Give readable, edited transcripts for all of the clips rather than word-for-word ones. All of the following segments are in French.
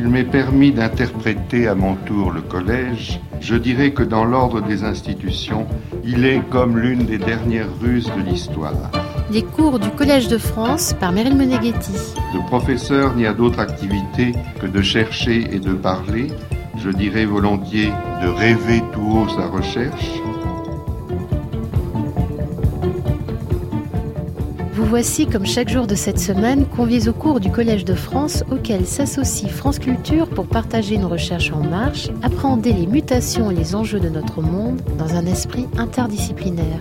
s'il m'est permis d'interpréter à mon tour le collège, je dirais que dans l'ordre des institutions, il est comme l'une des dernières ruses de l'histoire. Les cours du Collège de France par Meryl Meneghetti. Le professeur n'y a d'autre activité que de chercher et de parler, je dirais volontiers de rêver tout haut sa recherche. Vous voici, comme chaque jour de cette semaine, conviés au cours du Collège de France auquel s'associe France Culture pour partager une recherche en marche, appréhender les mutations et les enjeux de notre monde dans un esprit interdisciplinaire.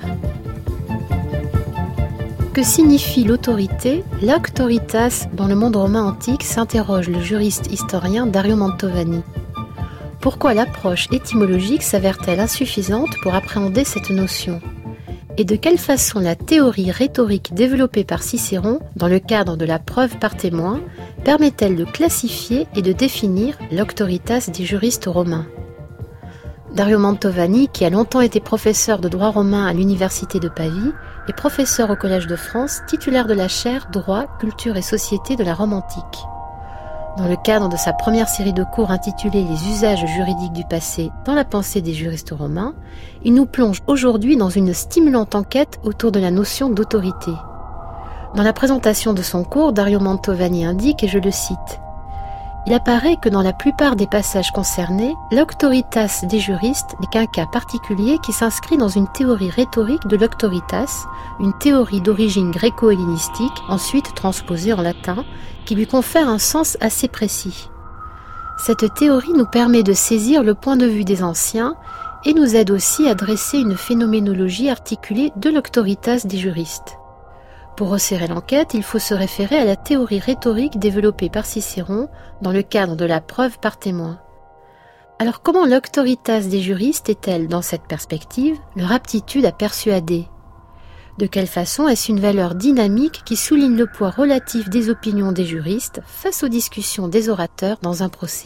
Que signifie l'autorité, l'auctoritas, dans le monde romain antique, s'interroge le juriste historien Dario Mantovani. Pourquoi l'approche étymologique s'avère-t-elle insuffisante pour appréhender cette notion ? Et de quelle façon la théorie rhétorique développée par Cicéron, dans le cadre de la preuve par témoin, permet-elle de classifier et de définir l'auctoritas des juristes romains ? Dario Mantovani, qui a longtemps été professeur de droit romain à l'université de Pavie, est professeur au Collège de France, titulaire de la chaire Droit, Culture et Société de la Rome antique. Dans le cadre de sa première série de cours intitulée « Les usages juridiques du passé dans la pensée des juristes romains », il nous plonge aujourd'hui dans une stimulante enquête autour de la notion d'autorité. Dans la présentation de son cours, Dario Mantovani indique, et je le cite, « Il apparaît que dans la plupart des passages concernés, l'auctoritas des juristes n'est qu'un cas particulier qui s'inscrit dans une théorie rhétorique de l'auctoritas, une théorie d'origine gréco-hellénistique, ensuite transposée en latin, qui lui confère un sens assez précis. Cette théorie nous permet de saisir le point de vue des anciens et nous aide aussi à dresser une phénoménologie articulée de l'auctoritas des juristes. Pour resserrer l'enquête, il faut se référer à la théorie rhétorique développée par Cicéron dans le cadre de la preuve par témoin. Alors comment l'auctoritas des juristes est-elle, dans cette perspective, leur aptitude à persuader ? De quelle façon est-ce une valeur dynamique qui souligne le poids relatif des opinions des juristes face aux discussions des orateurs dans un procès ?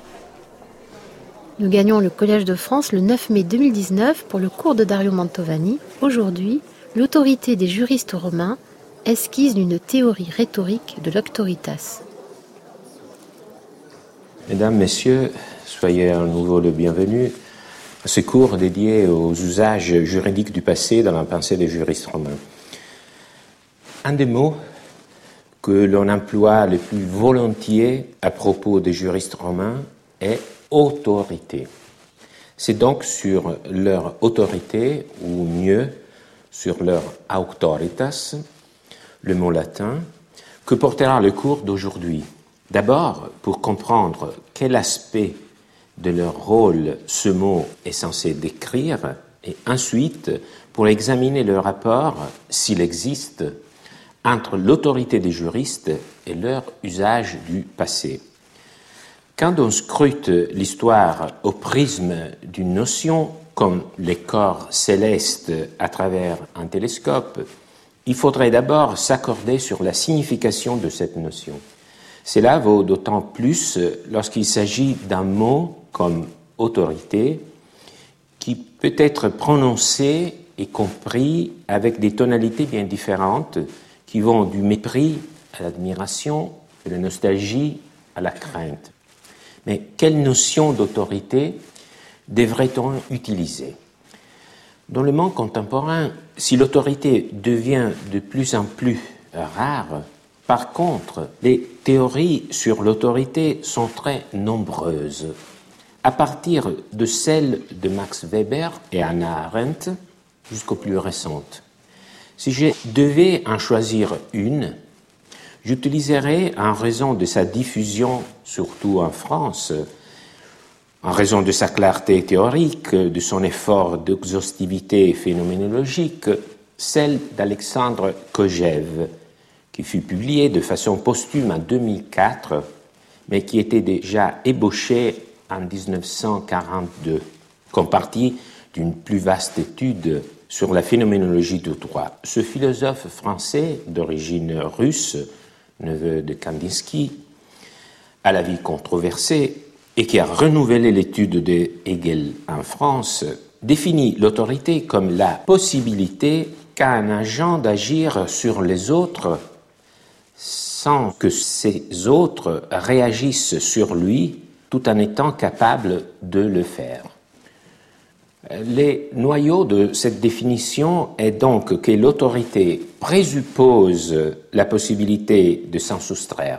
Nous gagnons le Collège de France le 9 mai 2019 pour le cours de Dario Mantovani. Aujourd'hui, l'autorité des juristes romains, esquisse d'une théorie rhétorique de l'auctoritas. Mesdames, Messieurs, soyez à nouveau le bienvenu à ce cours dédié aux usages juridiques du passé dans la pensée des juristes romains. Un des mots que l'on emploie le plus volontiers à propos des juristes romains est autorité. C'est donc sur leur autorité, ou mieux, sur leur auctoritas, le mot latin, que portera le cours d'aujourd'hui. D'abord, pour comprendre quel aspect de leur rôle ce mot est censé décrire, et ensuite, pour examiner le rapport, s'il existe, entre l'autorité des juristes et leur usage du passé. Quand on scrute l'histoire au prisme d'une notion comme les corps célestes à travers un télescope, il faudrait d'abord s'accorder sur la signification de cette notion. Cela vaut d'autant plus lorsqu'il s'agit d'un mot comme autorité qui peut être prononcé et compris avec des tonalités bien différentes qui vont du mépris à l'admiration, de la nostalgie à la crainte. Mais quelle notion d'autorité devrait-on utiliser ? Dans le monde contemporain, si l'autorité devient de plus en plus rare, par contre, les théories sur l'autorité sont très nombreuses, à partir de celles de Max Weber et Hannah Arendt jusqu'aux plus récentes. Si je devais en choisir une, j'utiliserais, en raison de sa diffusion, surtout en France, en raison de sa clarté théorique, de son effort d'exhaustivité phénoménologique, celle d'Alexandre Kojève, qui fut publiée de façon posthume en 2004, mais qui était déjà ébauchée en 1942, comme partie d'une plus vaste étude sur la phénoménologie du droit. Ce philosophe français d'origine russe, neveu de Kandinsky, à la vie controversée, et qui a renouvelé l'étude de Hegel en France, définit l'autorité comme la possibilité qu'a un agent d'agir sur les autres sans que ces autres réagissent sur lui tout en étant capables de le faire. Les noyaux de cette définition est donc que l'autorité présuppose la possibilité de s'en soustraire.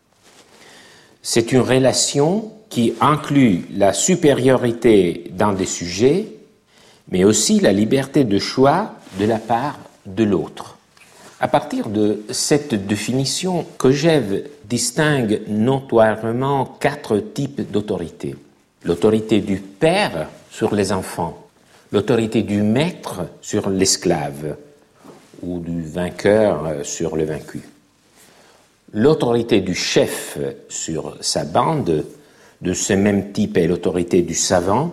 C'est une relation qui inclut la supériorité dans des sujets, mais aussi la liberté de choix de la part de l'autre. À partir de cette définition, Kojève distingue notoirement 4 types d'autorité. L'autorité du père sur les enfants, l'autorité du maître sur l'esclave ou du vainqueur sur le vaincu, l'autorité du chef sur sa bande, de ce même type est l'autorité du savant,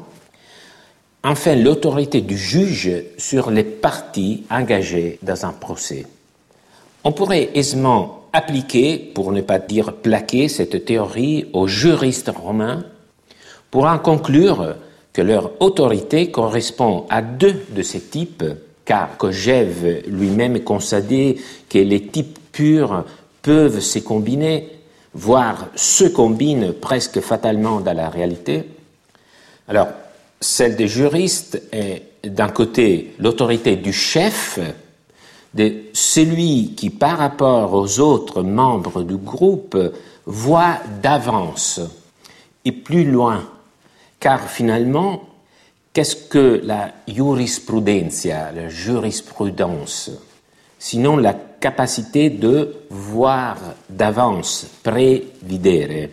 enfin l'autorité du juge sur les parties engagées dans un procès. On pourrait aisément appliquer, pour ne pas dire plaquer, cette théorie aux juristes romains pour en conclure que leur autorité correspond à 2 de ces types, car Kojève lui-même concédait que les types purs peuvent se combiner, voire se combinent presque fatalement dans la réalité. Alors, celle des juristes est d'un côté l'autorité du chef, de celui qui, par rapport aux autres membres du groupe, voit d'avance et plus loin. Car finalement, qu'est-ce que la jurisprudentia, la jurisprudence, sinon la capacité de voir d'avance, prévidere,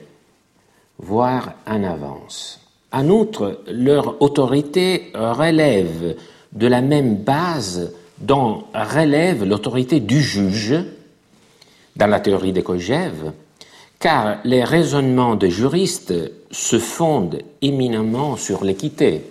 voir en avance. En outre, leur autorité relève de la même base dont relève l'autorité du juge dans la théorie de Kojève, car les raisonnements des juristes se fondent éminemment sur l'équité.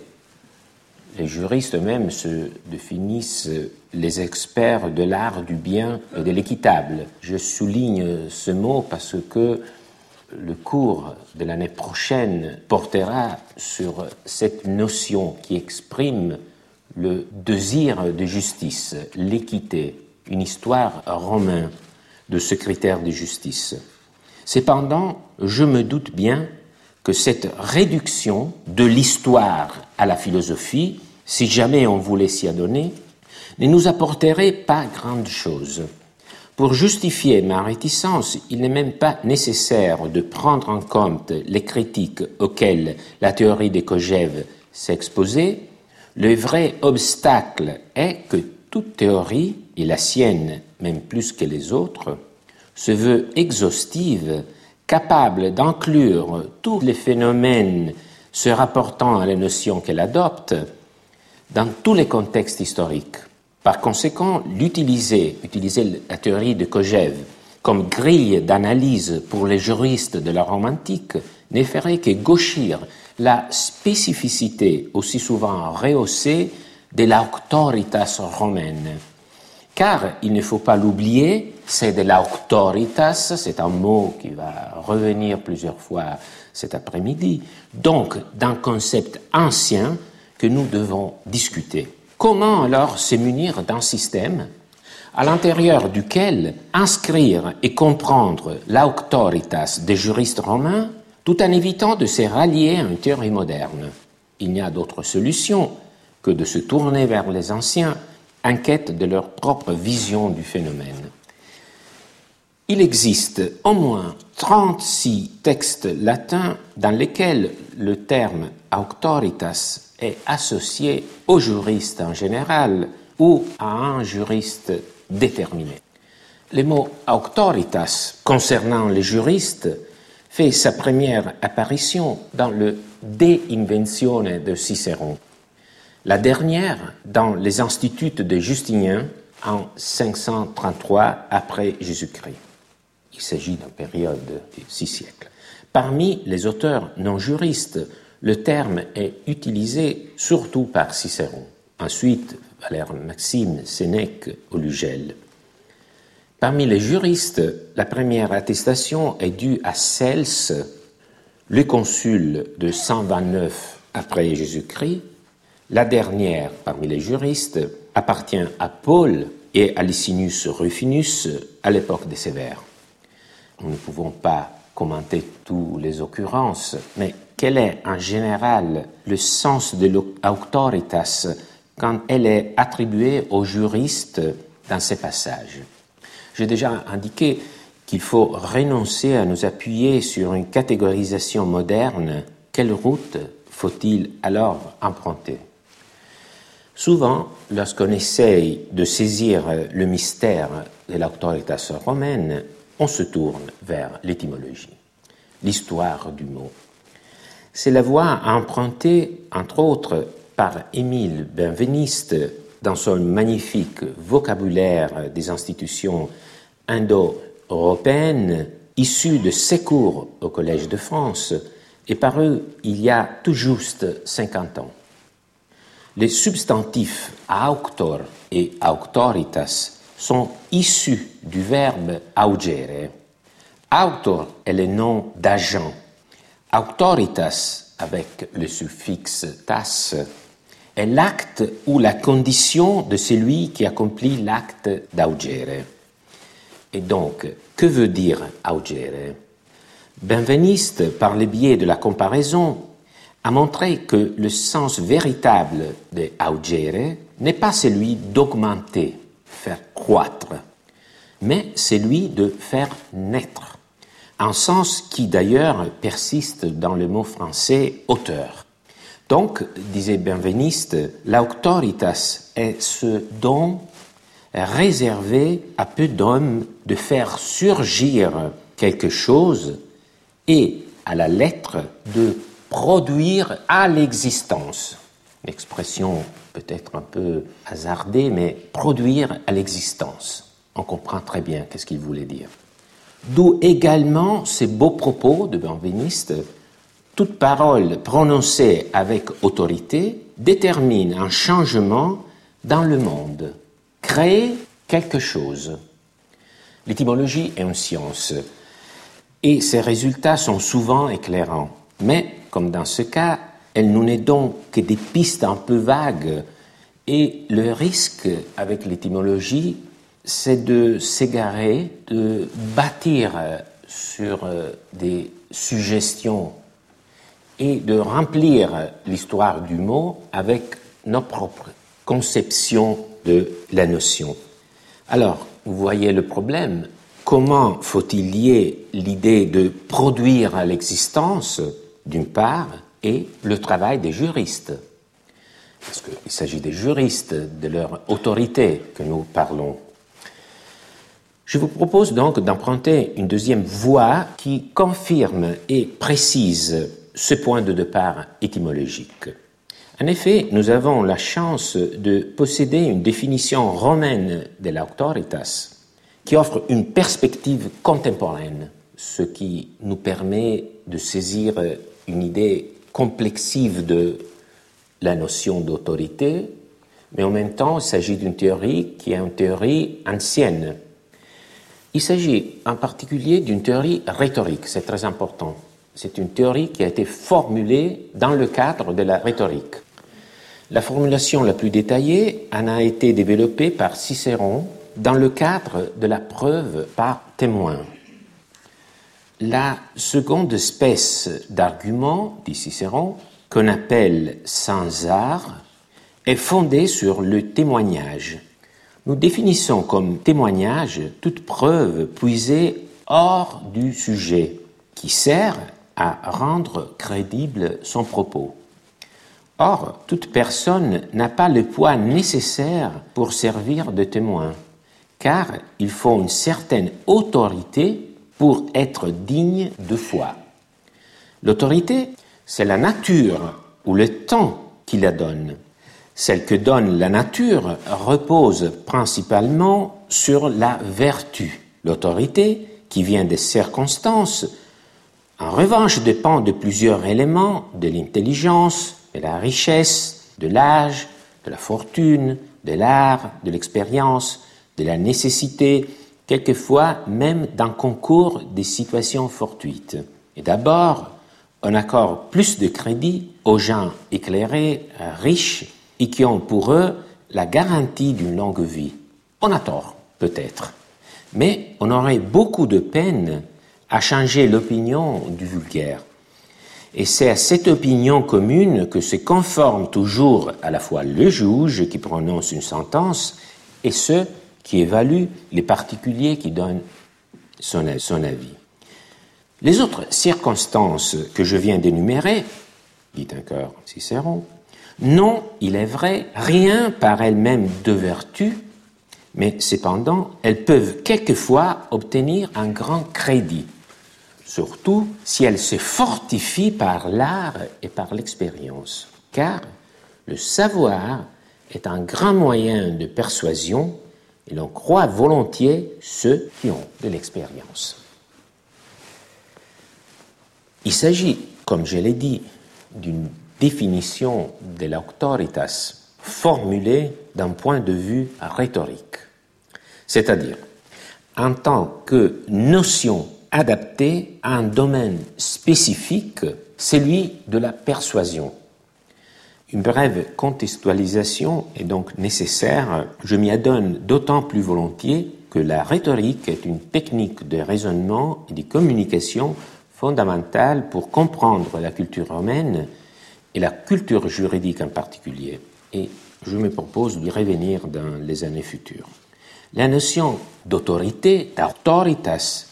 Les juristes eux-mêmes se définissent les experts de l'art du bien et de l'équitable. Je souligne ce mot parce que le cours de l'année prochaine portera sur cette notion qui exprime le désir de justice, l'équité, une histoire romaine de ce critère de justice. Cependant, je me doute bien que cette réduction de l'histoire à la philosophie, si jamais on voulait s'y adonner, ne nous apporterait pas grande chose. Pour justifier ma réticence, il n'est même pas nécessaire de prendre en compte les critiques auxquelles la théorie de Kojève s'est exposée. Le vrai obstacle est que toute théorie, et la sienne même plus que les autres, se veut exhaustive, capable d'inclure tous les phénomènes se rapportant à la notion qu'elle adopte dans tous les contextes historiques. Par conséquent, utiliser la théorie de Kojève comme grille d'analyse pour les juristes de la Rome antique ne ferait que gauchir la spécificité aussi souvent rehaussée de l'auctoritas romaine. Car, il ne faut pas l'oublier, c'est de l'auctoritas, c'est un mot qui va revenir plusieurs fois cet après-midi, donc d'un concept ancien que nous devons discuter. Comment alors se munir d'un système à l'intérieur duquel inscrire et comprendre l'auctoritas des juristes romains tout en évitant de se rallier à une théorie moderne? Il n'y a d'autre solution que de se tourner vers les anciens en quête de leur propre vision du phénomène. Il existe au moins 36 textes latins dans lesquels le terme auctoritas est associé au juriste en général ou à un juriste déterminé. Le mot auctoritas concernant les juristes fait sa première apparition dans le De Inventione de Cicéron, la dernière dans les Instituts de Justinien en 533 après Jésus-Christ. Il s'agit d'une période de 6 siècles. Parmi les auteurs non juristes, le terme est utilisé surtout par Cicéron, ensuite Valère Maxime, Sénèque ou Lugel. Parmi les juristes, la première attestation est due à Cels, le consul de 129 après Jésus-Christ. La dernière, parmi les juristes, appartient à Paul et à Licinius Rufinus à l'époque des Sévères. nous ne pouvons pas commenter toutes les occurrences, mais quel est en général le sens de l'auctoritas quand elle est attribuée aux juristes dans ces passages? J'ai déjà indiqué qu'il faut renoncer à nous appuyer sur une catégorisation moderne. Quelle route faut-il alors emprunter? Souvent, lorsqu'on essaye de saisir le mystère de l'auctoritas romaine, on se tourne vers l'étymologie, l'histoire du mot. C'est la voie empruntée, entre autres, par Émile Benveniste dans son magnifique vocabulaire des institutions indo-européennes, issu de ses cours au Collège de France, et paru il y a tout juste 50 ans. Les substantifs auctor et auctoritas sont issus du verbe augere. Auctor est le nom d'agent. Auctoritas, avec le suffixe tas, est l'acte ou la condition de celui qui accomplit l'acte d'augere. Et donc, que veut dire augere? Benveniste, par le biais de la comparaison, a montré que le sens véritable de augere n'est pas celui d'augmenter, faire croître, mais celui de faire naître, un sens qui d'ailleurs persiste dans le mot français auteur. Donc, disait Benveniste, l'auctoritas est ce don réservé à peu d'hommes de faire surgir quelque chose et, à la lettre, de produire à l'existence. Une expression peut-être un peu hasardée, mais produire à l'existence. On comprend très bien qu'est-ce qu'il voulait dire. D'où également ces beaux propos de Benveniste: toute parole prononcée avec autorité détermine un changement dans le monde, crée quelque chose. L'étymologie est une science, et ses résultats sont souvent éclairants. Mais, comme dans ce cas, elle nous n'est donc que des pistes un peu vagues, et le risque avec l'étymologie, c'est de s'égarer, de bâtir sur des suggestions et de remplir l'histoire du mot avec nos propres conceptions de la notion. Alors, vous voyez le problème. Comment faut-il lier l'idée de produire à l'existence, d'une part, et le travail des juristes? Parce qu'il s'agit des juristes, de leur autorité que nous parlons. Je vous propose donc d'emprunter une deuxième voie qui confirme et précise ce point de départ étymologique. En effet, nous avons la chance de posséder une définition romaine de l'auctoritas qui offre une perspective contemporaine, ce qui nous permet de saisir une idée complexive de la notion d'autorité, mais en même temps, il s'agit d'une théorie qui est une théorie ancienne. Il s'agit en particulier d'une théorie rhétorique, c'est très important. C'est une théorie qui a été formulée dans le cadre de la rhétorique. La formulation la plus détaillée en a été développée par Cicéron dans le cadre de la preuve par témoin. La seconde espèce d'argument, dit Cicéron, qu'on appelle sans art, est fondée sur le témoignage. Nous définissons comme témoignage toute preuve puisée hors du sujet, qui sert à rendre crédible son propos. Or, toute personne n'a pas le poids nécessaire pour servir de témoin, car il faut une certaine autorité pour être digne de foi. L'autorité, c'est la nature ou le temps qui la donne. Celle que donne la nature repose principalement sur la vertu. L'autorité, qui vient des circonstances, en revanche dépend de plusieurs éléments, de l'intelligence, de la richesse, de l'âge, de la fortune, de l'art, de l'expérience, de la nécessité, quelquefois même d'un concours des situations fortuites. Et d'abord, on accorde plus de crédit aux gens éclairés, riches, et qui ont pour eux la garantie d'une longue vie. On a tort, peut-être, mais on aurait beaucoup de peine à changer l'opinion du vulgaire. Et c'est à cette opinion commune que se conforme toujours à la fois le juge qui prononce une sentence et ceux qui évaluent les particuliers qui donnent son avis. Les autres circonstances que je viens d'énumérer, dit encore Cicéron, n'ont, il est vrai, rien par elles-mêmes de vertu, mais cependant, elles peuvent quelquefois obtenir un grand crédit, surtout si elles se fortifient par l'art et par l'expérience, car le savoir est un grand moyen de persuasion et l'on croit volontiers ceux qui ont de l'expérience. Il s'agit, comme je l'ai dit, d'une définition de l'auctoritas formulée d'un point de vue rhétorique, c'est-à-dire en tant que notion adaptée à un domaine spécifique, celui de la persuasion. Une brève contextualisation est donc nécessaire. Je m'y adonne d'autant plus volontiers que la rhétorique est une technique de raisonnement et de communication fondamentale pour comprendre la culture romaine et la culture juridique en particulier. Et je me propose d'y revenir dans les années futures. La notion d'autorité, d'autoritas,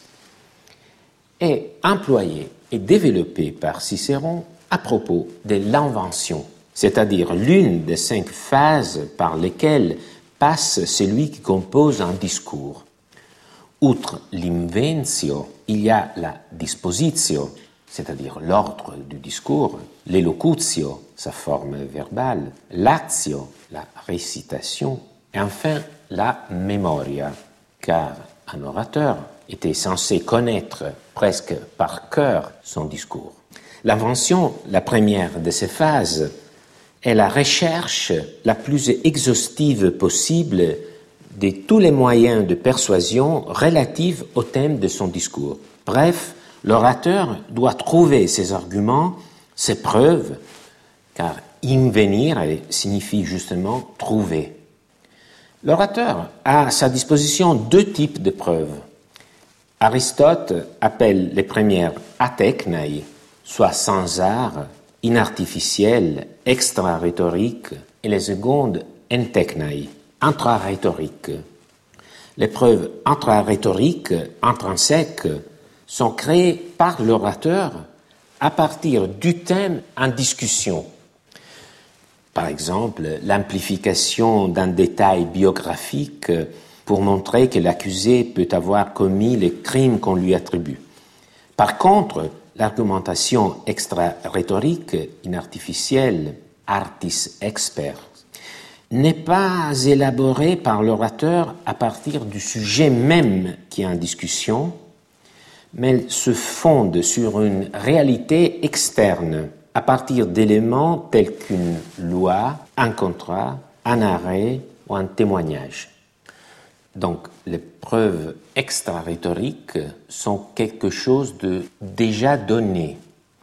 est employée et développée par Cicéron à propos de l'invention, c'est-à-dire l'une des 5 phases par lesquelles passe celui qui compose un discours. Outre l'inventio, il y a la dispositio, c'est-à-dire l'ordre du discours, l'elocutio, sa forme verbale, l'actio, la récitation, et enfin la memoria, car un orateur était censé connaître presque par cœur son discours. L'invention, la première de ces phases, est la recherche la plus exhaustive possible de tous les moyens de persuasion relatifs au thème de son discours. Bref, l'orateur doit trouver ses arguments, ses preuves, car invenire signifie justement trouver. L'orateur a à sa disposition 2 types de preuves. Aristote appelle les premières atechnae, soit sans art, inartificielles, extra-rhétoriques, et les secondes entechnae, intra-rhétoriques. Les preuves intra-rhétoriques, intrinsèques, sont créées par l'orateur à partir du thème en discussion. Par exemple, l'amplification d'un détail biographique pour montrer que l'accusé peut avoir commis les crimes qu'on lui attribue. Par contre, l'argumentation extra-rhétorique, inartificielle, artis expert, n'est pas élaborée par l'orateur à partir du sujet même qui est en discussion, mais elle se fonde sur une réalité externe, à partir d'éléments tels qu'une loi, un contrat, un arrêt ou un témoignage. Donc, les preuves extra-rhétoriques sont quelque chose de déjà donné.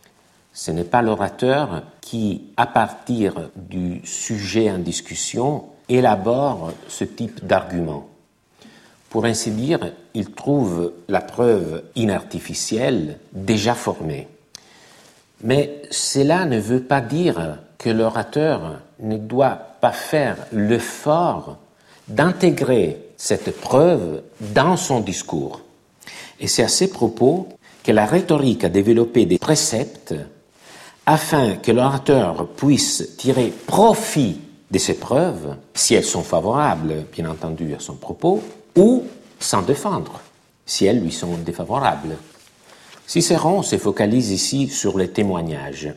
Ce n'est pas l'orateur qui, à partir du sujet en discussion, élabore ce type d'argument. Pour ainsi dire, il trouve la preuve inartificielle déjà formée. Mais cela ne veut pas dire que l'orateur ne doit pas faire l'effort d'intégrer cette preuve dans son discours. Et c'est à ces propos que la rhétorique a développé des préceptes afin que l'orateur puisse tirer profit de ces preuves, si elles sont favorables, bien entendu, à son propos, ou s'en défendre, si elles lui sont défavorables. Cicéron se focalise ici sur les témoignages.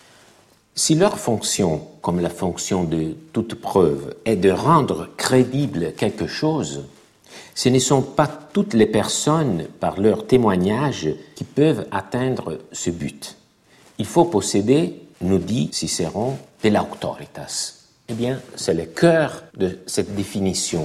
Si leur fonction, comme la fonction de toute preuve, est de rendre crédible quelque chose, ce ne sont pas toutes les personnes, par leurs témoignages, qui peuvent atteindre ce but. Il faut posséder, nous dit Cicéron, de l'auctoritas. Eh bien, c'est le cœur de cette définition.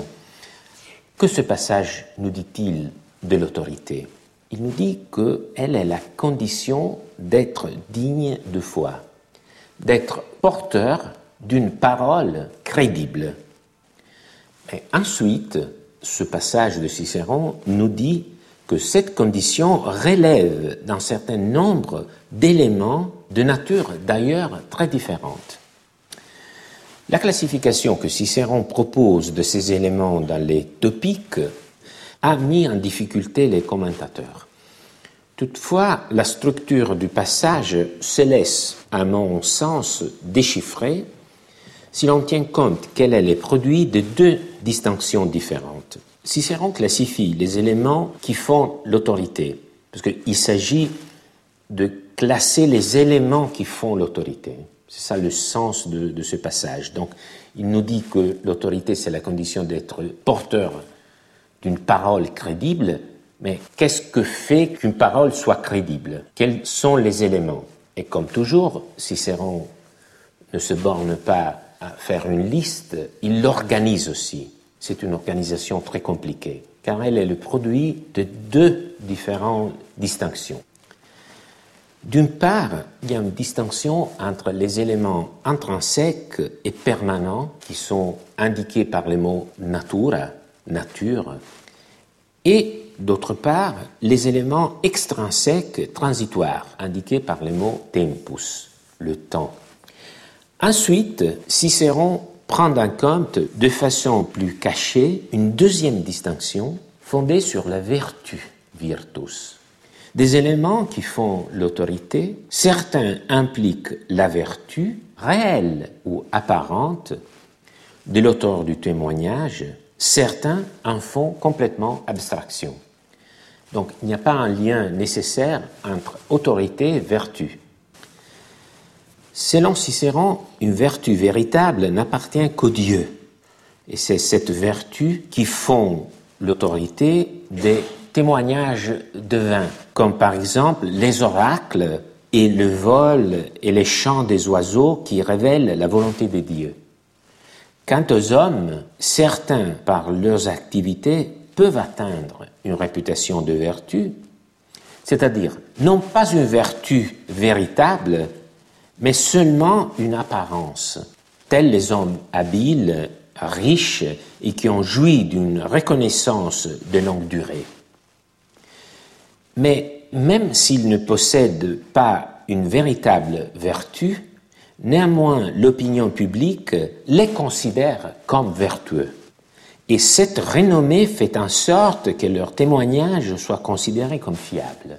Que ce passage nous dit-il de l'autorité ? Il nous dit qu'elle est la condition d'être digne de foi, d'être porteur d'une parole crédible. Et ensuite, ce passage de Cicéron nous dit que cette condition relève d'un certain nombre d'éléments de nature d'ailleurs très différente. La classification que Cicéron propose de ces éléments dans les topiques a mis en difficulté les commentateurs. Toutefois, la structure du passage se laisse, à mon sens, déchiffrer si l'on tient compte qu'elle est le produit de deux distinctions différentes. Cicéron classifie les éléments qui font l'autorité, parce qu'il s'agit de classer les éléments qui font l'autorité. C'est ça le sens de ce passage. Donc, il nous dit que l'autorité, c'est la condition d'être porteur d'une parole crédible, mais qu'est-ce que fait qu'une parole soit crédible? Quels sont les éléments? Et comme toujours, Cicéron ne se borne pas à faire une liste, il l'organise aussi. C'est une organisation très compliquée, car elle est le produit de deux différentes distinctions. D'une part, il y a une distinction entre les éléments intrinsèques et permanents qui sont indiqués par le mot natura, nature, et d'autre part, les éléments extrinsèques transitoires indiqués par le mot tempus, le temps. Ensuite, Cicéron prend en compte de façon plus cachée une deuxième distinction fondée sur la vertu, virtus. Des éléments qui font l'autorité, certains impliquent la vertu, réelle ou apparente, de l'auteur du témoignage, certains en font complètement abstraction. Donc, il n'y a pas un lien nécessaire entre autorité et vertu. Selon Cicéron, une vertu véritable n'appartient qu'au Dieu. Et c'est cette vertu qui font l'autorité des témoignages divins, comme par exemple les oracles et le vol et les chants des oiseaux qui révèlent la volonté de Dieu. Quant aux hommes, certains, par leurs activités, peuvent atteindre une réputation de vertu, c'est-à-dire non pas une vertu véritable, mais seulement une apparence, tels les hommes habiles, riches et qui ont joui d'une reconnaissance de longue durée. Mais même s'ils ne possèdent pas une véritable vertu, néanmoins l'opinion publique les considère comme vertueux. Et cette renommée fait en sorte que leurs témoignages soient considérés comme fiables.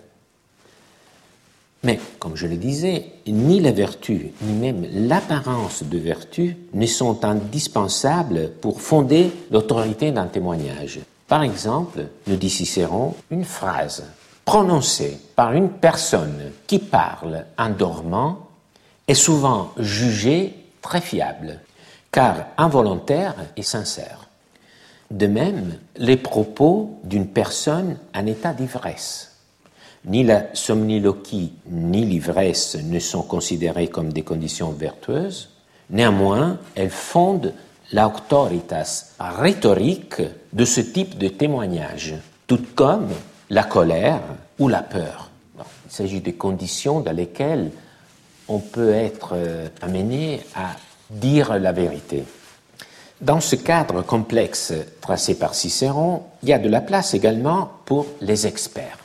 Mais, comme je le disais, ni la vertu, ni même l'apparence de vertu ne sont indispensables pour fonder l'autorité d'un témoignage. Par exemple, nous dit Cicéron, une phrase prononcée par une personne qui parle en dormant est souvent jugée très fiable, car involontaire et sincère. De même, les propos d'une personne en état d'ivresse. Ni la somniloquie ni l'ivresse ne sont considérées comme des conditions vertueuses. Néanmoins, elles fondent l'auctoritas rhétorique de ce type de témoignage, tout comme la colère ou la peur. Bon, il s'agit de conditions dans lesquelles on peut être amené à dire la vérité. Dans ce cadre complexe tracé par Cicéron, il y a de la place également pour les experts.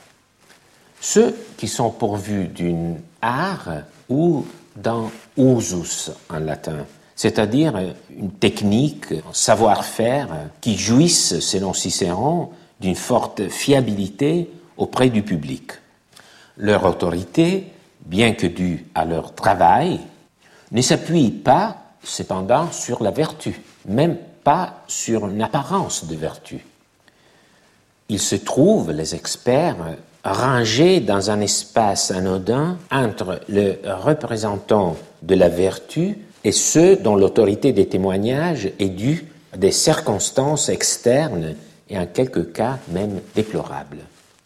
Ceux qui sont pourvus d'une art ou d'un usus en latin, c'est-à-dire une technique, un savoir-faire qui jouissent, selon Cicéron, d'une forte fiabilité auprès du public. Leur autorité, bien que due à leur travail, ne s'appuie pas, cependant, sur la vertu, même pas sur une apparence de vertu. Ils se trouvent, les experts, rangés dans un espace anodin entre le représentant de la vertu et ceux dont l'autorité des témoignages est due à des circonstances externes et en quelques cas même déplorables.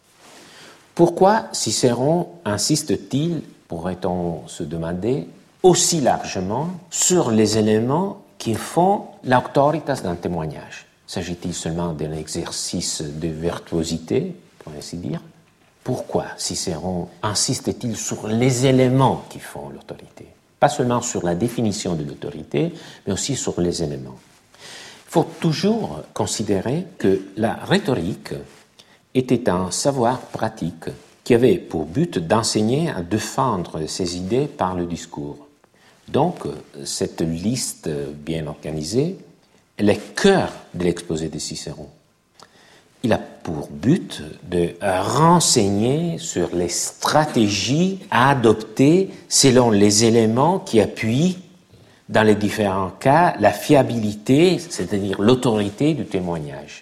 Pourquoi Cicéron insiste-t-il, pourrait-on se demander, aussi largement sur les éléments qui font l'auctoritas d'un témoignage? S'agit-il seulement d'un exercice de virtuosité, pour ainsi dire? Pourquoi Cicéron insiste-t-il sur les éléments qui font l'autorité? Pas seulement sur la définition de l'autorité, mais aussi sur les éléments. Il faut toujours considérer que la rhétorique était un savoir pratique qui avait pour but d'enseigner à défendre ses idées par le discours. Donc, cette liste bien organisée est le cœur de l'exposé de Cicéron. Il a pour but de renseigner sur les stratégies à adopter selon les éléments qui appuient, dans les différents cas, la fiabilité, c'est-à-dire l'autorité du témoignage.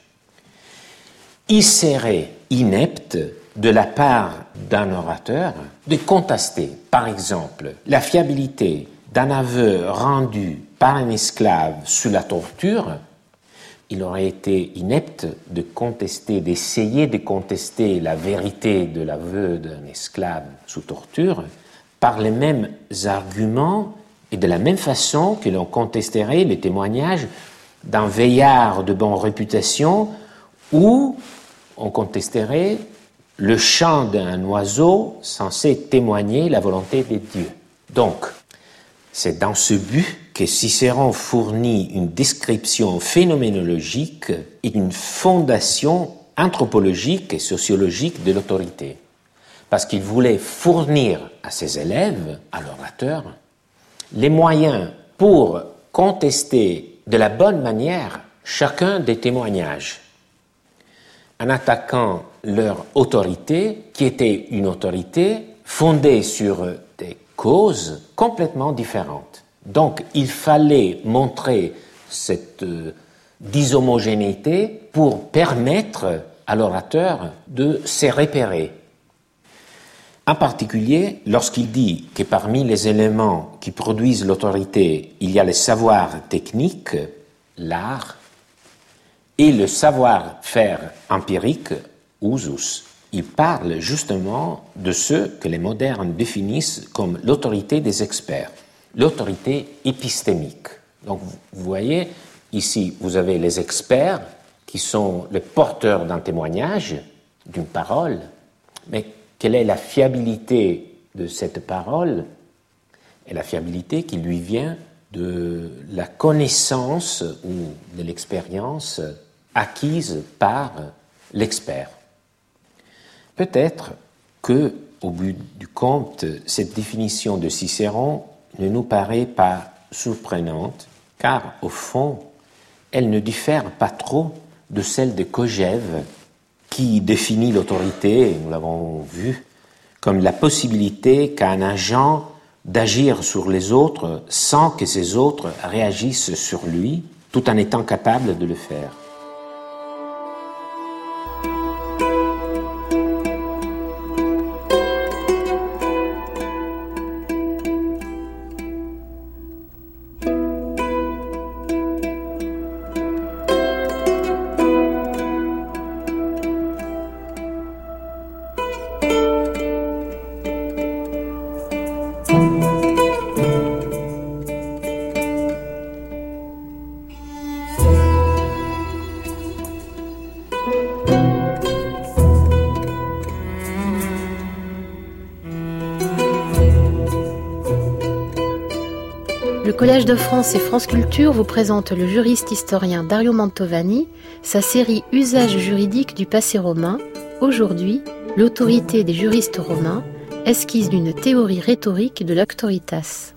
Il serait inepte de la part d'un orateur de contester, par exemple, la fiabilité d'un aveu rendu par un esclave sous la torture. Il aurait été inepte de contester, d'essayer de contester la vérité de l'aveu d'un esclave sous torture par les mêmes arguments et de la même façon que l'on contesterait le témoignage d'un veillard de bonne réputation ou on contesterait le chant d'un oiseau censé témoigner la volonté de Dieu. Donc, c'est dans ce but que Cicéron fournit une description phénoménologique et une fondation anthropologique et sociologique de l'autorité. Parce qu'il voulait fournir à ses élèves, à l'orateur, les moyens pour contester de la bonne manière chacun des témoignages, en attaquant leur autorité, qui était une autorité fondée sur des causes complètement différentes. Donc, il fallait montrer cette dishomogénéité pour permettre à l'orateur de se repérer. En particulier, lorsqu'il dit que parmi les éléments qui produisent l'autorité, il y a le savoir technique, l'art, et le savoir-faire empirique, usus. Il parle justement de ce que les modernes définissent comme l'autorité des experts, l'autorité épistémique. Donc, vous voyez, ici, vous avez les experts qui sont les porteurs d'un témoignage, d'une parole, mais quelle est la fiabilité de cette parole? Et la fiabilité qui lui vient de la connaissance ou de l'expérience acquise par l'expert. Peut-être que, au bout du compte, cette définition de Cicéron ne nous paraît pas surprenante, car, au fond, elle ne diffère pas trop de celle de Kojève, qui définit l'autorité, nous l'avons vu, comme la possibilité qu'a un agent d'agir sur les autres sans que ces autres réagissent sur lui, tout en étant capable de le faire. Le Collège de France et France Culture vous présente le juriste historien Dario Mantovani, sa série Usages juridiques du passé romain. Aujourd'hui, l'autorité des juristes romains, esquisse d'une théorie rhétorique de l'actoritas.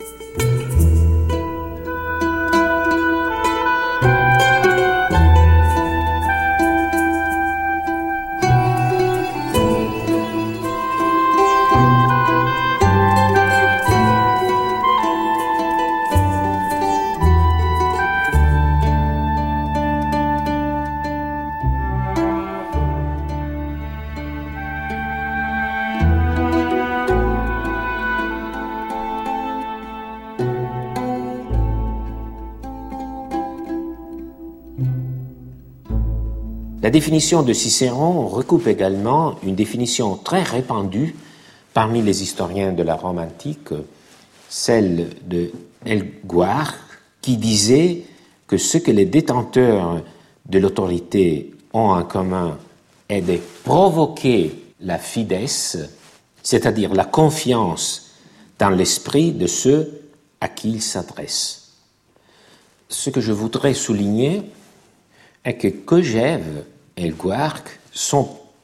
La définition de Cicéron recoupe également une définition très répandue parmi les historiens de la Rome antique, celle de Helguard, qui disait que ce que les détenteurs de l'autorité ont en commun est de provoquer la fides, c'est-à-dire la confiance dans l'esprit de ceux à qui ils s'adressent. Ce que je voudrais souligner est que Kojève et Helguard sont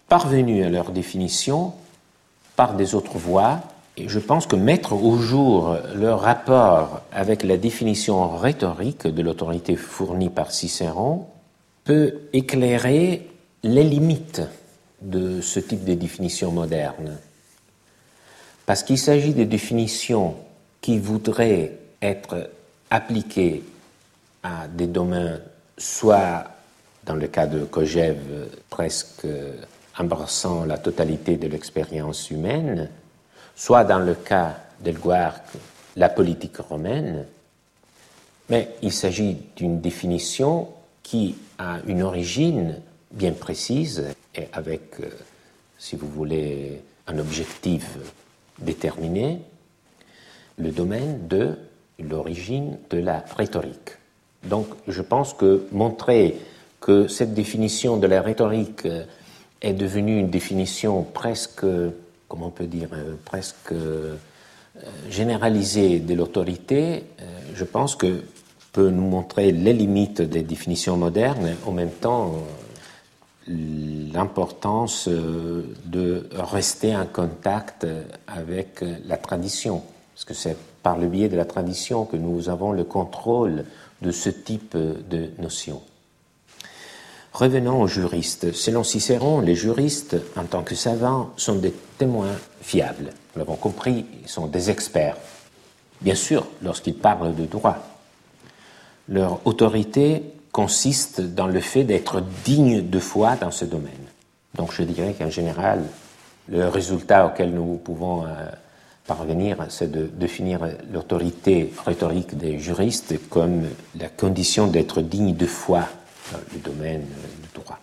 parvenus à leur définition par des autres voies, et je pense que mettre au jour leur rapport avec la définition rhétorique de l'autorité fournie par Cicéron peut éclairer les limites de ce type de définition moderne. Parce qu'il s'agit de définitions qui voudraient être appliquées à des domaines, soit dans le cas de Kojève, presque embrassant la totalité de l'expérience humaine, soit dans le cas d'Elguarch, la politique romaine, mais il s'agit d'une définition qui a une origine bien précise et avec, si vous voulez, un objectif déterminé, le domaine de l'origine de la rhétorique. Donc je pense que montrer que cette définition de la rhétorique est devenue une définition presque, comment on peut dire, presque généralisée de l'autorité, je pense que peut nous montrer les limites des définitions modernes et en même temps l'importance de rester en contact avec la tradition, parce que c'est par le biais de la tradition que nous avons le contrôle de ce type de notions. Revenons aux juristes. Selon Cicéron, les juristes, en tant que savants, sont des témoins fiables. Nous l'avons compris, ils sont des experts. Bien sûr, lorsqu'ils parlent de droit. Leur autorité consiste dans le fait d'être dignes de foi dans ce domaine. Donc je dirais qu'en général, le résultat auquel nous pouvons parvenir, c'est de définir l'autorité rhétorique des juristes comme la condition d'être digne de foi dans le domaine du droit.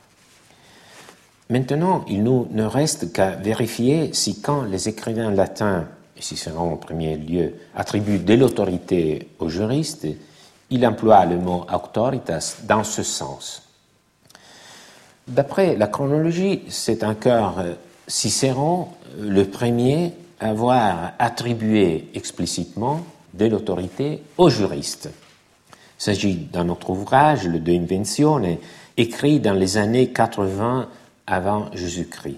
Maintenant, il nous ne reste qu'à vérifier si quand les écrivains latins, et Cicéron en premier lieu, attribuent de l'autorité aux juristes, il emploie le mot auctoritas dans ce sens. D'après la chronologie, c'est encore Cicéron, le premier à avoir attribué explicitement de l'autorité aux juristes. Il s'agit d'un autre ouvrage, le De Inventione, écrit dans les années 80 avant Jésus-Christ.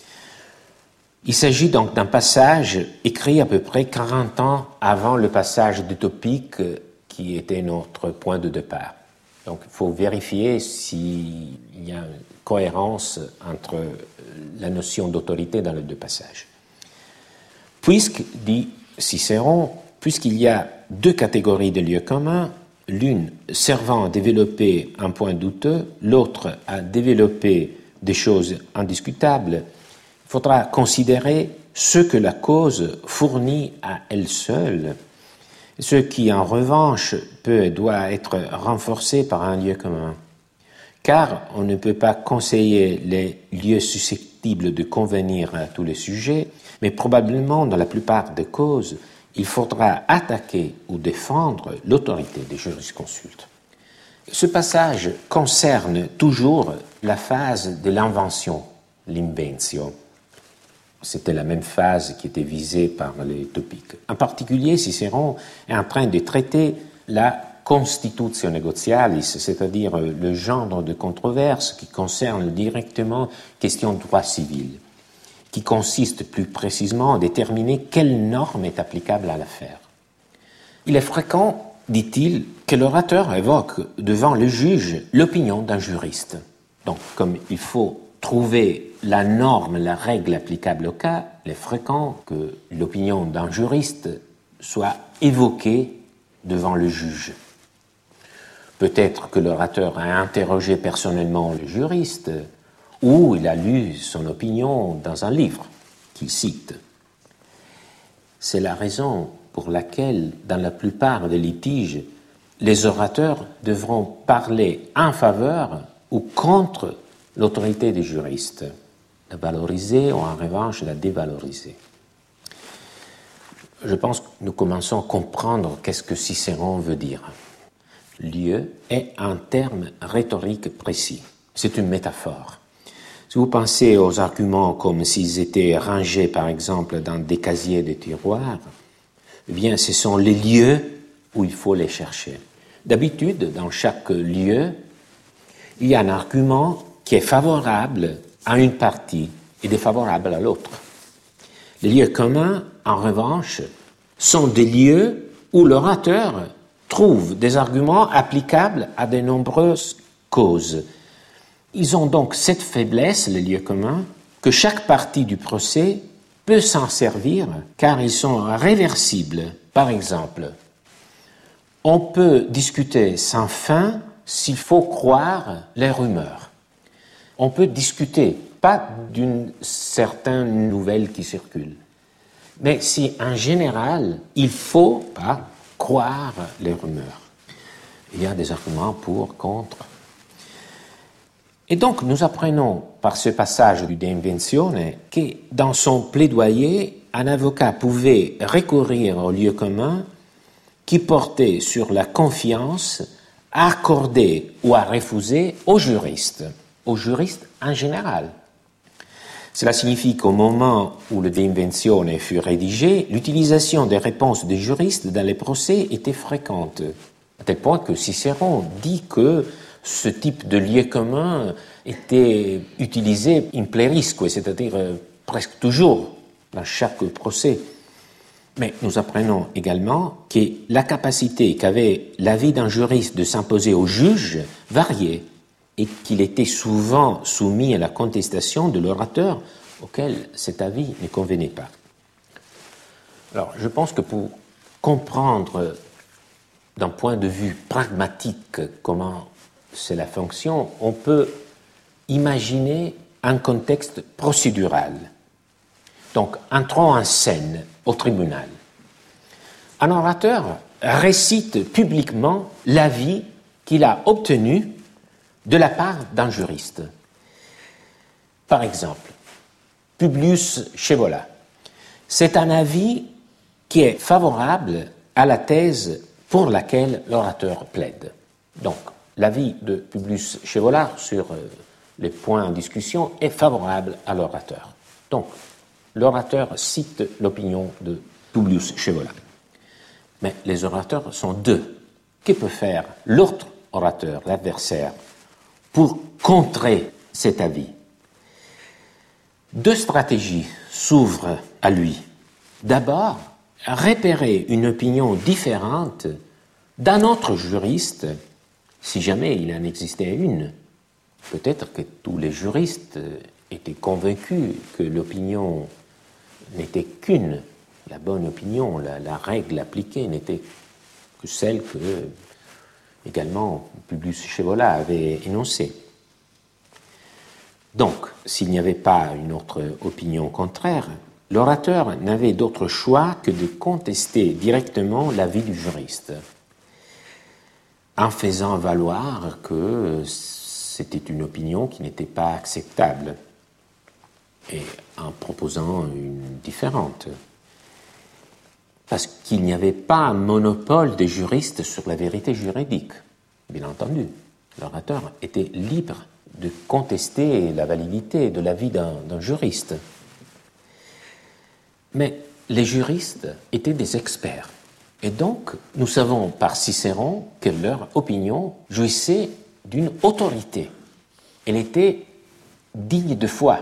Il s'agit donc d'un passage écrit à peu près 40 ans avant le passage de Topique qui était notre point de départ. Donc il faut vérifier s'il y a une cohérence entre la notion d'autorité dans les deux passages. Dit Cicéron, puisqu'il y a deux catégories de lieux communs, l'une servant à développer un point douteux, l'autre à développer des choses indiscutables, il faudra considérer ce que la cause fournit à elle seule, ce qui en revanche peut et doit être renforcé par un lieu commun. Car on ne peut pas conseiller les lieux susceptibles de convenir à tous les sujets, mais probablement dans la plupart des causes, il faudra attaquer ou défendre l'autorité des jurisconsultes. Ce passage concerne toujours la phase de l'invention, l'inventio. C'était la même phase qui était visée par les Topiques. En particulier, Cicéron est en train de traiter la constitutio negotialis, c'est-à-dire le genre de controverse qui concerne directement question de droit civil, qui consiste plus précisément à déterminer quelle norme est applicable à l'affaire. Il est fréquent, dit-il, que l'orateur évoque devant le juge l'opinion d'un juriste. Donc, comme il faut trouver la norme, la règle applicable au cas, il est fréquent que l'opinion d'un juriste soit évoquée devant le juge. Peut-être que l'orateur a interrogé personnellement le juriste, ou il a lu son opinion dans un livre qu'il cite. C'est la raison pour laquelle, dans la plupart des litiges, les orateurs devront parler en faveur ou contre l'autorité des juristes, la valoriser ou en revanche la dévaloriser. Je pense que nous commençons à comprendre qu'est-ce que Cicéron veut dire. Lieu est un terme rhétorique précis. C'est une métaphore. Si vous pensez aux arguments comme s'ils étaient rangés, par exemple, dans des casiers de tiroirs, eh bien, ce sont les lieux où il faut les chercher. D'habitude, dans chaque lieu, il y a un argument qui est favorable à une partie et défavorable à l'autre. Les lieux communs, en revanche, sont des lieux où l'orateur trouve des arguments applicables à de nombreuses causes. Ils ont donc cette faiblesse, les lieux communs, que chaque partie du procès peut s'en servir car ils sont réversibles. Par exemple, on peut discuter sans fin s'il faut croire les rumeurs. On peut discuter, pas d'une certaine nouvelle qui circule, mais si en général, il faut pas croire les rumeurs. Il y a des arguments pour, contre. Et donc, nous apprenons par ce passage du De Inventione que dans son plaidoyer, un avocat pouvait recourir au lieu commun qui portait sur la confiance à accorder ou à refuser aux juristes en général. Cela signifie qu'au moment où le De Inventione fut rédigé, l'utilisation des réponses des juristes dans les procès était fréquente, à tel point que Cicéron dit que ce type de lieu commun était utilisé in plerisque, c'est-à-dire presque toujours dans chaque procès. Mais nous apprenons également que la capacité qu'avait l'avis d'un juriste de s'imposer au juge variait et qu'il était souvent soumis à la contestation de l'orateur auquel cet avis ne convenait pas. Alors, je pense que pour comprendre d'un point de vue pragmatique comment cela fonctionne, on peut imaginer un contexte procédural. Donc, entrons en scène au tribunal. Un orateur récite publiquement l'avis qu'il a obtenu de la part d'un juriste. Par exemple, Publius Scaevola. C'est un avis qui est favorable à la thèse pour laquelle l'orateur plaide. Donc, l'avis de Publius Scaevola sur les points en discussion est favorable à l'orateur. Donc, l'orateur cite l'opinion de Publius Scaevola. Mais les orateurs sont deux. Que peut faire l'autre orateur, l'adversaire, pour contrer cet avis? Deux stratégies s'ouvrent à lui. D'abord, repérer une opinion différente d'un autre juriste, si jamais il en existait une. Peut-être que tous les juristes étaient convaincus que l'opinion n'était qu'une. La bonne opinion, la règle appliquée n'était que celle que, également, Publius Scaevola avait énoncée. Donc, s'il n'y avait pas une autre opinion contraire, l'orateur n'avait d'autre choix que de contester directement l'avis du juriste, en faisant valoir que c'était une opinion qui n'était pas acceptable et en proposant une différente. Parce qu'il n'y avait pas un monopole des juristes sur la vérité juridique. Bien entendu, l'orateur était libre de contester la validité de l'avis d'un juriste. Mais les juristes étaient des experts. Et donc, nous savons par Cicéron que leur opinion jouissait d'une autorité. Elle était digne de foi.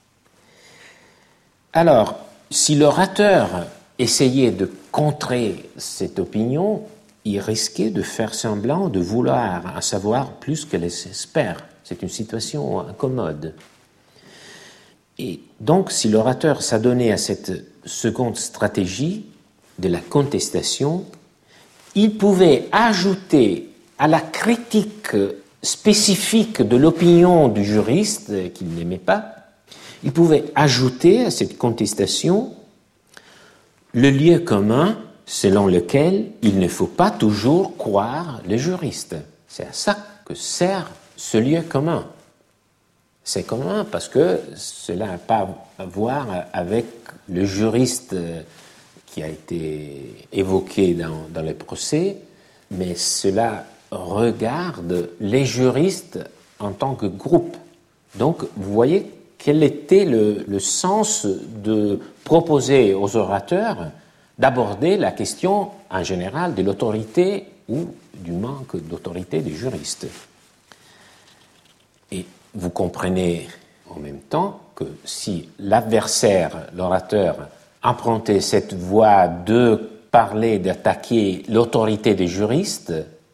Alors, si l'orateur essayait de contrer cette opinion, il risquait de faire semblant de vouloir en savoir plus que les experts. C'est une situation incommode. Et donc, si l'orateur s'adonnait à cette seconde stratégie de la contestation, il pouvait ajouter à la critique spécifique de l'opinion du juriste qu'il n'aimait pas, il pouvait ajouter à cette contestation le lieu commun selon lequel il ne faut pas toujours croire les juristes. C'est à ça que sert ce lieu commun. C'est commun parce que cela n'a pas à voir avec le juriste qui a été évoqué dans les procès, mais cela regarde les juristes en tant que groupe. Donc, vous voyez quel était le sens de proposer aux orateurs d'aborder la question en général de l'autorité ou du manque d'autorité des juristes. Et vous comprenez en même temps que si l'adversaire, l'orateur, empruntait cette voie de parler, d'attaquer l'autorité des juristes,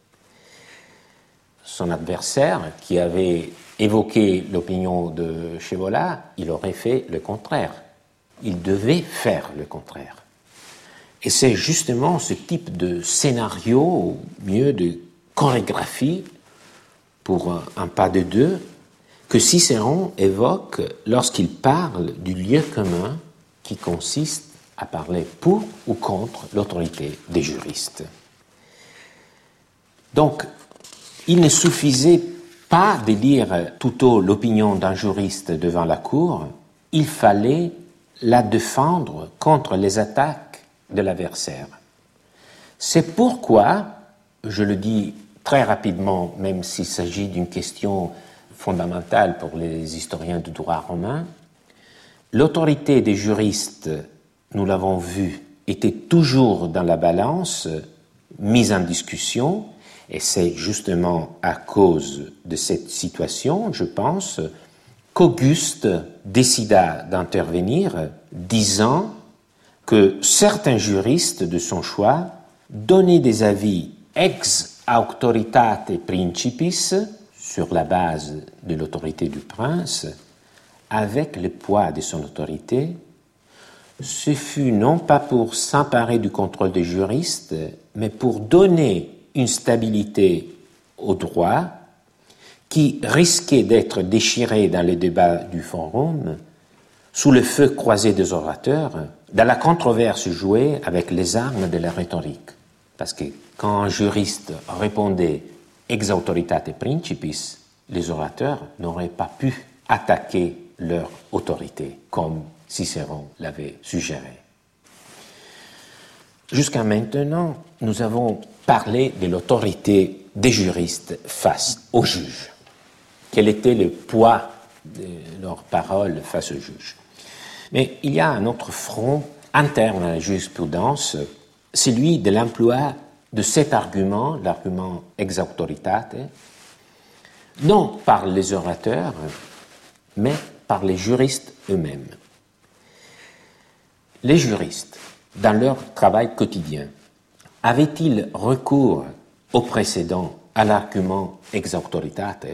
son adversaire, qui avait évoqué l'opinion de Scaevola, il aurait fait le contraire. Il devait faire le contraire. Et c'est justement ce type de scénario, ou mieux de chorégraphie, pour un pas de deux, que Cicéron évoque lorsqu'il parle du lieu commun qui consiste à parler pour ou contre l'autorité des juristes. Donc, il ne suffisait pas de lire tout haut l'opinion d'un juriste devant la cour, il fallait la défendre contre les attaques de l'adversaire. C'est pourquoi, je le dis très rapidement, même s'il s'agit d'une question fondamentale pour les historiens du droit romain, l'autorité des juristes, nous l'avons vu, était toujours dans la balance, mise en discussion, et c'est justement à cause de cette situation, je pense, qu'Auguste décida d'intervenir, disant que certains juristes de son choix donnaient des avis ex auctoritate principis, sur la base de l'autorité du prince, avec le poids de son autorité. Ce fut non pas pour s'emparer du contrôle des juristes, mais pour donner une stabilité au droit qui risquait d'être déchiré dans les débats du forum, sous le feu croisé des orateurs, dans la controverse jouée avec les armes de la rhétorique. Parce que quand un juriste répondait ex auctoritate principis, les orateurs n'auraient pas pu attaquer leur autorité, comme Cicéron l'avait suggéré. Jusqu'à maintenant, nous avons parlé de l'autorité des juristes face aux juges. Quel était le poids de leurs paroles face aux juges? Mais il y a un autre front interne à la jurisprudence, celui de l'emploi de cet argument, l'argument ex auctoritate, non par les orateurs, mais par les juristes eux-mêmes. Les juristes, dans leur travail quotidien, avaient-ils recours au précédent à l'argument ex auctoritate?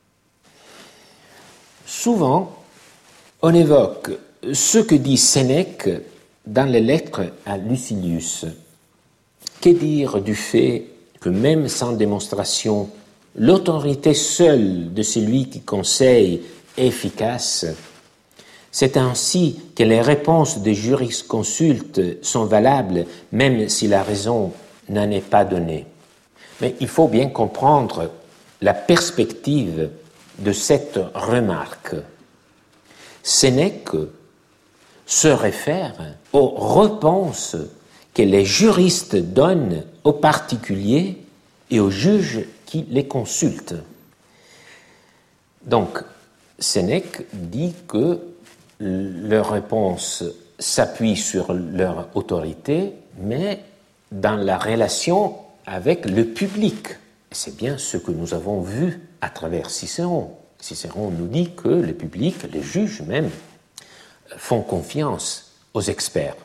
Souvent, on évoque ce que dit Sénèque dans les lettres à Lucilius. Que dire du fait que même sans démonstration, l'autorité seule de celui qui conseille est efficace? C'est ainsi que les réponses des jurisconsultes sont valables, même si la raison n'en est pas donnée. Mais il faut bien comprendre la perspective de cette remarque. Sénèque se réfère aux réponses que les juristes donnent aux particuliers et aux juges qui les consultent. Donc, Sénèque dit que leurs réponses s'appuient sur leur autorité, mais dans la relation avec le public. C'est bien ce que nous avons vu à travers Cicéron. Cicéron nous dit que le public, les juges même, font confiance aux experts.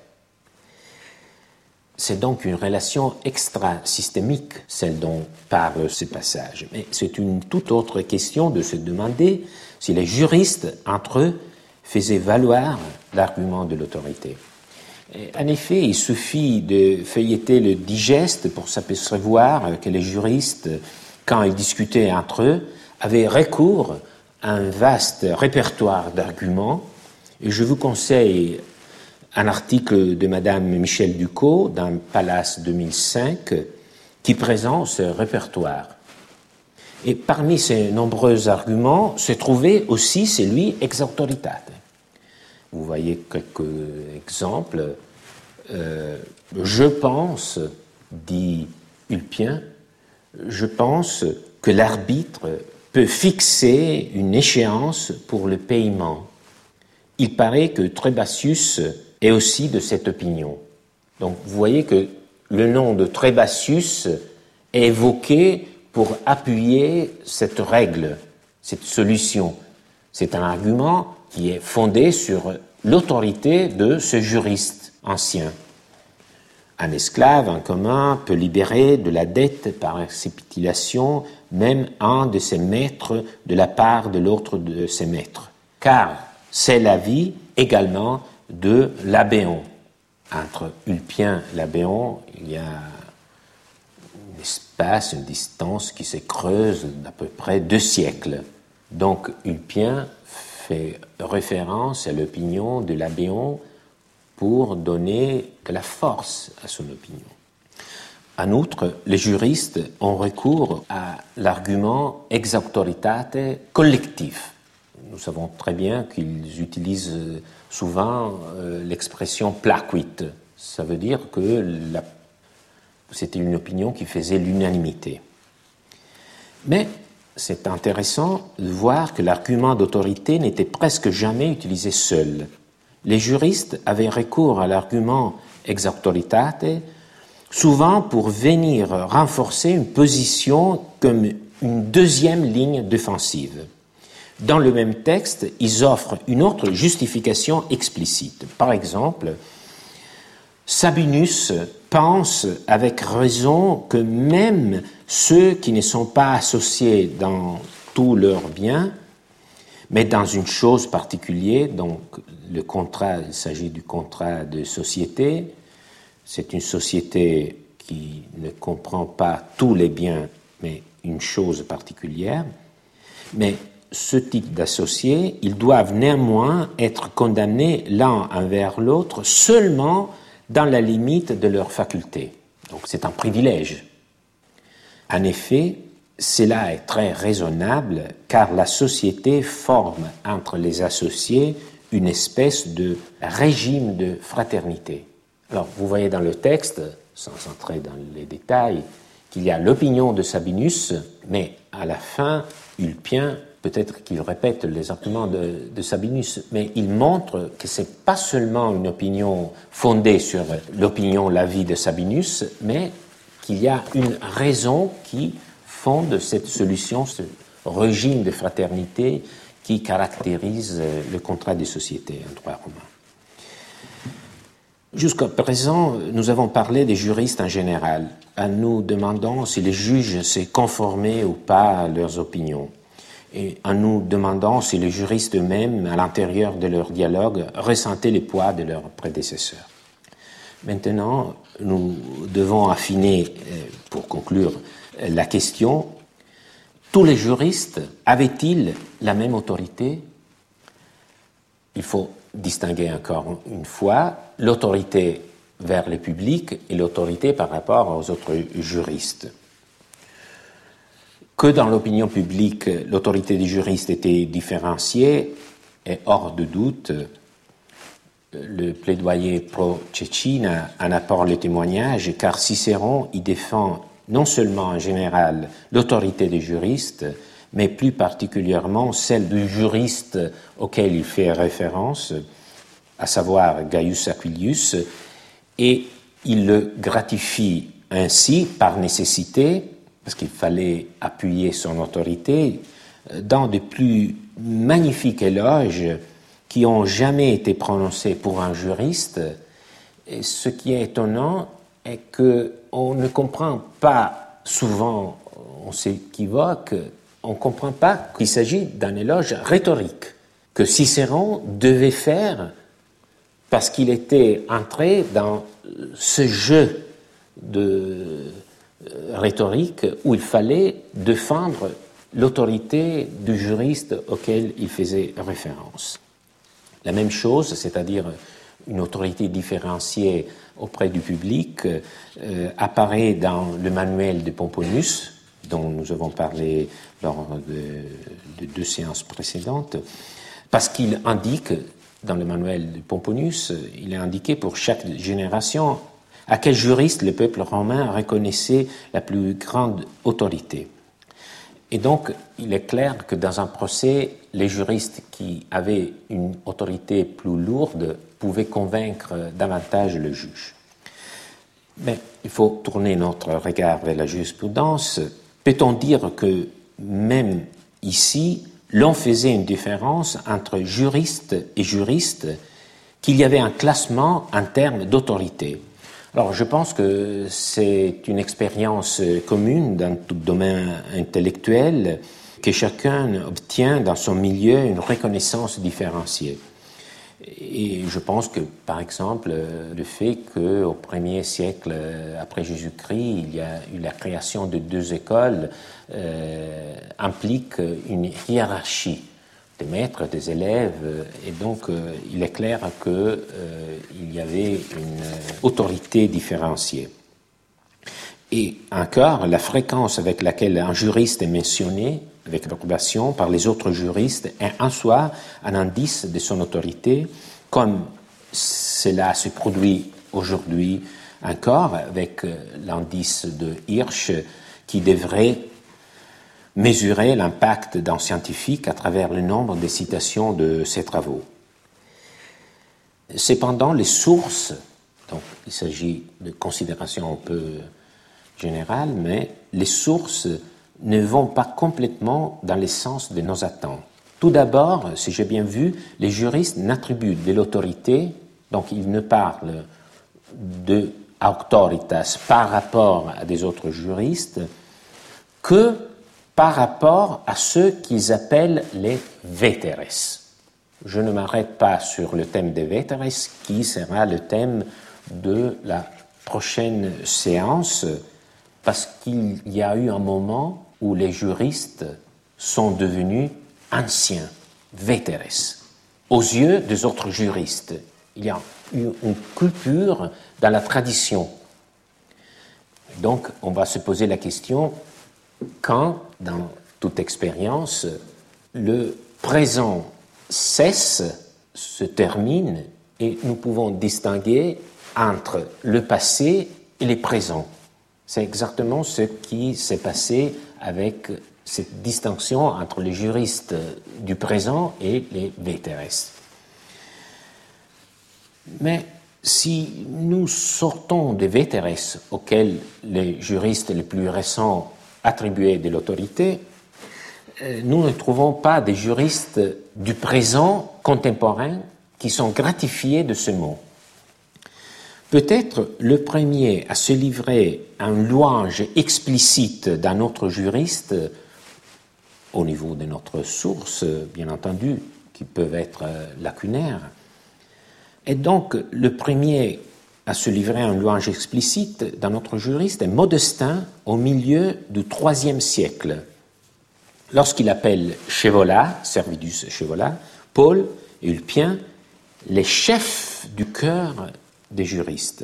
C'est donc une relation extra-systémique, celle dont parle ce passage. Mais c'est une toute autre question de se demander si les juristes, entre eux, faisaient valoir l'argument de l'autorité. En effet, il suffit de feuilleter le digeste pour s'apercevoir que les juristes, quand ils discutaient entre eux, avaient recours à un vaste répertoire d'arguments. Et je vous conseille un article de Madame Michel Ducos dans Pallas 2005 qui présente ce répertoire. Et parmi ces nombreux arguments se trouvait aussi celui ex auctoritate. Vous voyez quelques exemples. Je pense, dit Ulpien, je pense que l'arbitre peut fixer une échéance pour le paiement. Il paraît que Trebasius est aussi de cette opinion. Donc vous voyez que le nom de Trebasius est évoqué pour appuyer cette règle, cette solution. C'est un argument qui est fondé sur l'autorité de ce juriste ancien. Un esclave en commun peut libérer de la dette par acceptation même un de ses maîtres de la part de l'autre de ses maîtres, car c'est l'avis également de Labéon. Entre Ulpien et Labéon, il y a un espace, une distance qui se creuse d'à peu près 2 siècles. Donc Ulpien fait référence à l'opinion de Labéon pour donner de la force à son opinion. En outre, les juristes ont recours à l'argument ex auctoritate collectif. Nous savons très bien qu'ils utilisent souvent l'expression placuit. Ça veut dire que c'était une opinion qui faisait l'unanimité. Mais c'est intéressant de voir que l'argument d'autorité n'était presque jamais utilisé seul. Les juristes avaient recours à l'argument ex auctoritate souvent pour venir renforcer une position comme une deuxième ligne défensive. Dans le même texte, ils offrent une autre justification explicite. Par exemple, Sabinus pense avec raison que même ceux qui ne sont pas associés dans tous leurs biens, mais dans une chose particulière, donc le contrat, il s'agit du contrat de société, c'est une société qui ne comprend pas tous les biens, mais une chose particulière, mais ce type d'associés, ils doivent néanmoins être condamnés l'un envers l'autre seulement dans la limite de leurs facultés. Donc c'est un privilège. En effet, cela est très raisonnable car la société forme entre les associés une espèce de régime de fraternité. Alors, vous voyez dans le texte, sans entrer dans les détails, qu'il y a l'opinion de Sabinus, mais à la fin, Ulpien, peut-être qu'il répète les arguments de Sabinus, mais il montre que ce n'est pas seulement une opinion fondée sur l'opinion, l'avis de Sabinus, mais qu'il y a une raison qui fonde cette solution, ce régime de fraternité qui caractérise le contrat de société en droit romain. Jusqu'à présent, nous avons parlé des juristes en général, en nous demandant si les juges s'est conformaient ou pas à leurs opinions, et en nous demandant si les juristes eux-mêmes, à l'intérieur de leur dialogue, ressentaient le poids de leurs prédécesseurs. Maintenant, nous devons affiner, pour conclure la question, tous les juristes avaient-ils la même autorité? Il faut distinguer encore une fois l'autorité vers le public et l'autorité par rapport aux autres juristes. Que dans l'opinion publique, l'autorité des juristes était différenciée est hors de doute. Le plaidoyer pro Cecina en apporte le témoignage, car Cicéron y défend non seulement en général l'autorité des juristes, mais plus particulièrement celle du juriste auquel il fait référence, à savoir Gaius Aquilius, et il le gratifie ainsi par nécessité, parce qu'il fallait appuyer son autorité, dans de plus magnifiques éloges qui n'ont jamais été prononcés pour un juriste. Et ce qui est étonnant est qu'on ne comprend pas souvent, on s'équivoque, on ne comprend pas qu'il s'agit d'un éloge rhétorique que Cicéron devait faire parce qu'il était entré dans ce jeu de rhétorique où il fallait défendre l'autorité du juriste auquel il faisait référence. La même chose, c'est-à-dire une autorité différenciée auprès du public, apparaît dans le manuel de Pomponius, dont nous avons parlé lors de 2 séances précédentes, parce qu'il indique, dans le manuel de Pomponius, il est indiqué pour chaque génération à quel juriste le peuple romain reconnaissait la plus grande autorité. Et donc, il est clair que dans un procès, les juristes qui avaient une autorité plus lourde pouvaient convaincre davantage le juge. Mais il faut tourner notre regard vers la jurisprudence. Peut-on dire que même ici, l'on faisait une différence entre juriste et juriste, qu'il y avait un classement en termes d'autorité. Alors, je pense que c'est une expérience commune dans tout domaine intellectuel, que chacun obtient dans son milieu une reconnaissance différenciée. Et je pense que, par exemple, le fait qu'au 1er siècle après Jésus-Christ, il y a eu la création de 2 écoles implique une hiérarchie des maîtres, des élèves, et donc il est clair qu'il y avait une autorité différenciée. Et encore, la fréquence avec laquelle un juriste est mentionné, avec l'approbation par les autres juristes, est en soi un indice de son autorité, comme cela se produit aujourd'hui encore avec l'indice de Hirsch, qui devrait mesurer l'impact d'un scientifique à travers le nombre de citations de ses travaux. Cependant, les sources, donc il s'agit de considérations un peu générales, mais les sources ne vont pas complètement dans le sens de nos attentes. Tout d'abord, si j'ai bien vu, les juristes n'attribuent de l'autorité, donc ils ne parlent de auctoritas par rapport à des autres juristes, que par rapport à ceux qu'ils appellent les veteres. Je ne m'arrête pas sur le thème des veteres, qui sera le thème de la prochaine séance, parce qu'il y a eu un moment où les juristes sont devenus anciens, veteres, aux yeux des autres juristes. Il y a eu une coupure dans la tradition. Donc, on va se poser la question, quand, dans toute expérience, le présent cesse, se termine, et nous pouvons distinguer entre le passé et le présent. C'est exactement ce qui s'est passé avec cette distinction entre les juristes du présent et les veteres. Mais si nous sortons des veteres auxquels les juristes les plus récents attribuaient de l'autorité, nous ne trouvons pas des juristes du présent contemporain qui sont gratifiés de ce mot. Peut-être le premier à se livrer à une louange explicite d'un autre juriste, au niveau de notre source, bien entendu, qui peuvent être lacunaires, est donc le premier à se livrer à une louange explicite d'un autre juriste est Modestin au milieu du IIIe siècle, lorsqu'il appelle Scaevola, Servidus Scaevola, Paul et Ulpien, les chefs du cœur des juristes.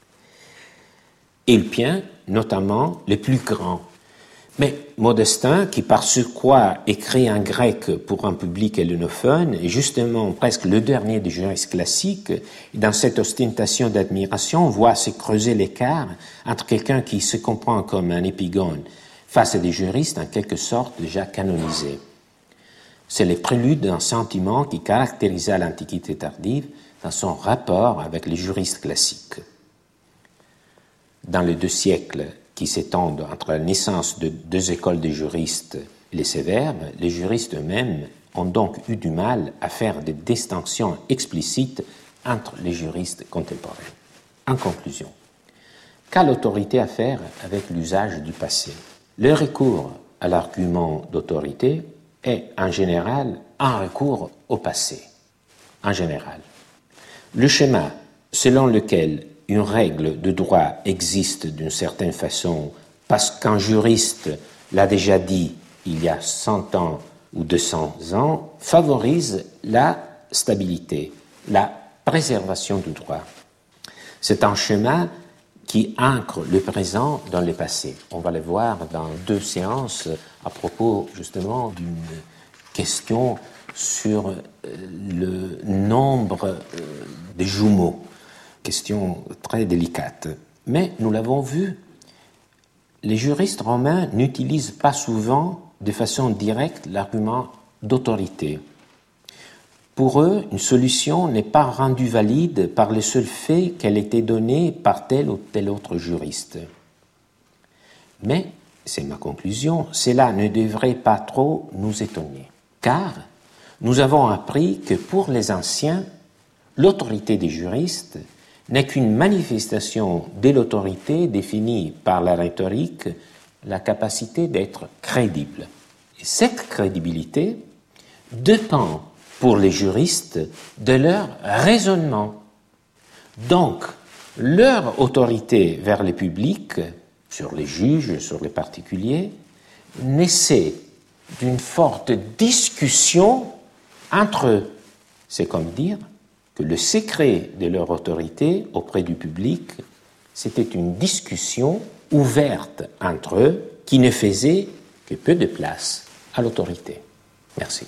Et Ulpien, notamment, les plus grands. Mais Modestin, qui par surcroît écrit en grec pour un public hellénophone, est justement presque le dernier des juristes classiques, et dans cette ostentation d'admiration, voit se creuser l'écart entre quelqu'un qui se comprend comme un épigone face à des juristes en quelque sorte déjà canonisés. C'est le prélude d'un sentiment qui caractérisa l'Antiquité tardive dans son rapport avec les juristes classiques. Dans les 2 siècles qui s'étendent entre la naissance de 2 écoles de juristes et les sévères, les juristes eux-mêmes ont donc eu du mal à faire des distinctions explicites entre les juristes contemporains. En conclusion, qu'a l'autorité à faire avec l'usage du passé? Le recours à l'argument d'autorité est en général un recours au passé. En général. Le schéma selon lequel une règle de droit existe d'une certaine façon parce qu'un juriste l'a déjà dit il y a 100 ans ou 200 ans favorise la stabilité, la préservation du droit. C'est un schéma qui ancre le présent dans le passé. On va le voir dans 2 séances à propos justement d'une question sur le nombre des jumeaux. Question très délicate. Mais nous l'avons vu, les juristes romains n'utilisent pas souvent de façon directe l'argument d'autorité. Pour eux, une solution n'est pas rendue valide par le seul fait qu'elle ait été donnée par tel ou tel autre juriste. Mais, c'est ma conclusion, cela ne devrait pas trop nous étonner. car nous avons appris que pour les anciens, l'autorité des juristes n'est qu'une manifestation de l'autorité définie par la rhétorique, la capacité d'être crédible. Et cette crédibilité dépend pour les juristes de leur raisonnement. Donc, leur autorité vers le public, sur les juges, sur les particuliers, naissait d'une forte discussion entre eux. C'est comme dire que le secret de leur autorité auprès du public, c'était une discussion ouverte entre eux qui ne faisait que peu de place à l'autorité. Merci.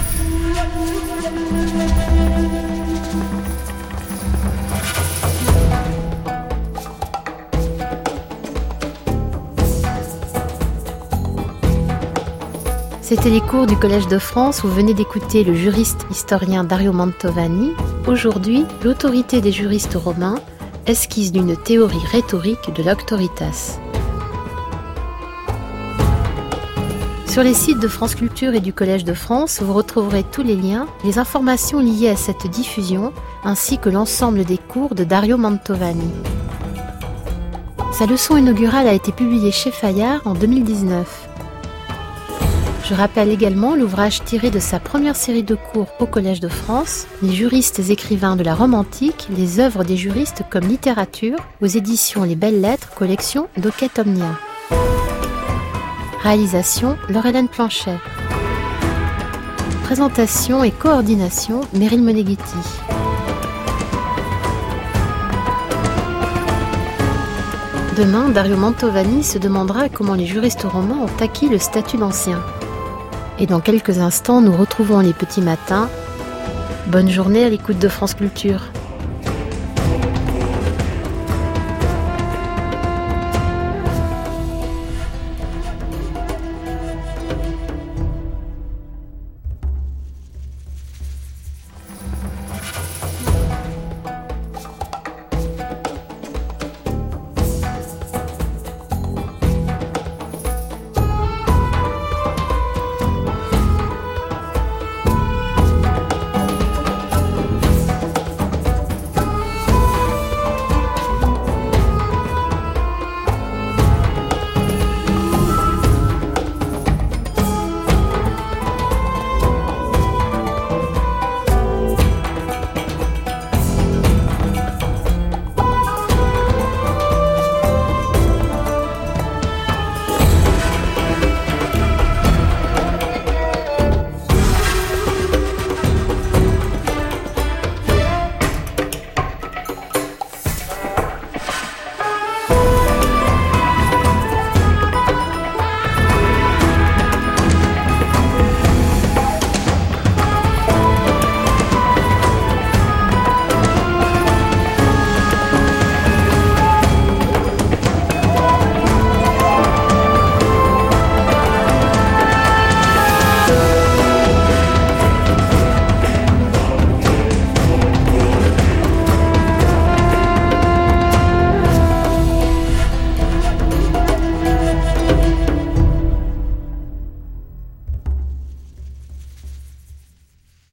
C'était les cours du Collège de France. Vous venez d'écouter le juriste historien Dario Mantovani. Aujourd'hui, l'autorité des juristes romains, esquisse d'une théorie rhétorique de l'auctoritas. Sur les sites de France Culture et du Collège de France, vous retrouverez tous les liens, les informations liées à cette diffusion, ainsi que l'ensemble des cours de Dario Mantovani. Sa leçon inaugurale a été publiée chez Fayard en 2019. Je rappelle également l'ouvrage tiré de sa première série de cours au Collège de France, Les juristes écrivains de la Rome antique, les œuvres des juristes comme littérature, aux éditions Les Belles Lettres, collection Docet Omnia. Réalisation, Laure-Hélène Planchet. Présentation et coordination, Meryl Moneghetti. Demain, Dario Mantovani se demandera comment les juristes romains ont acquis le statut d'ancien. Et dans quelques instants, nous retrouvons les petits matins. Bonne journée à l'écoute de France Culture.